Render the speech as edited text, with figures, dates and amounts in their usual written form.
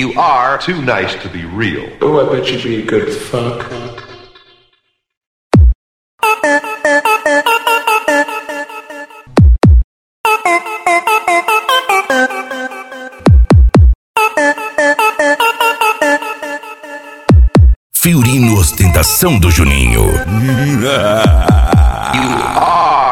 You are too nice to be real. Oh, I bet you'd be a good fuck. Fiorino Ostentação do Juninho. You are